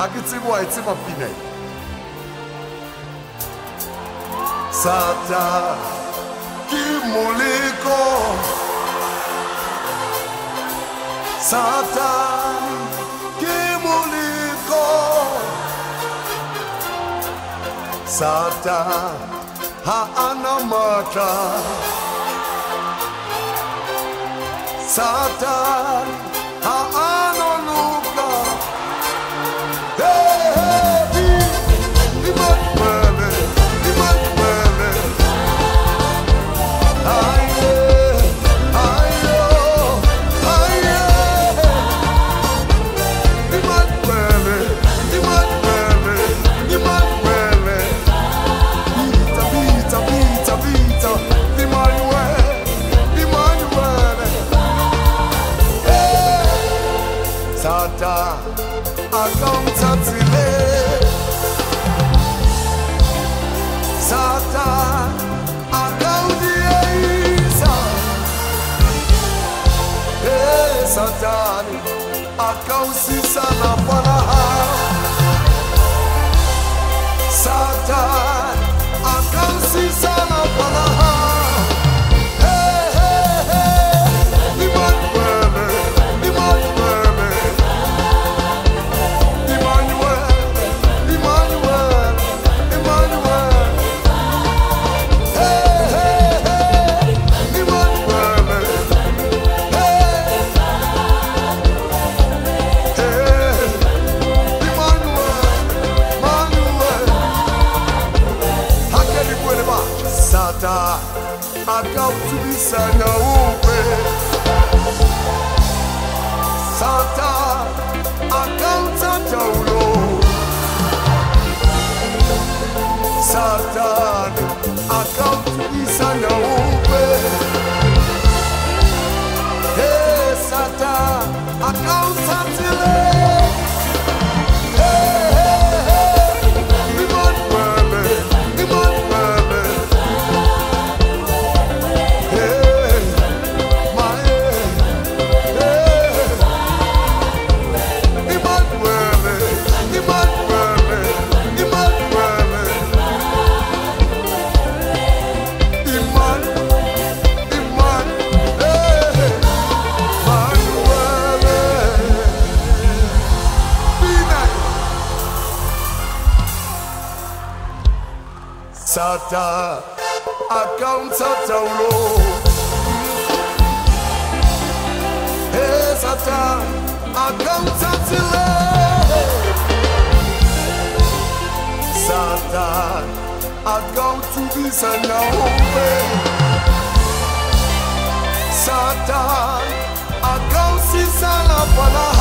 akitsibwa itsima pine Sata kimuliko Sata kimuliko Sata haana mata Sata haana luka Sata akauntatile Sata akaudieza Satani akausisa na faraha Satani akausisa na faraha Sata akautubisanya upe Sata akautata ulo Satan akautubisanya upe Sata akautatile Sata akauntsata ulo Sata akauntsatile Sata akautubisanya upe Sata akausisa na faraha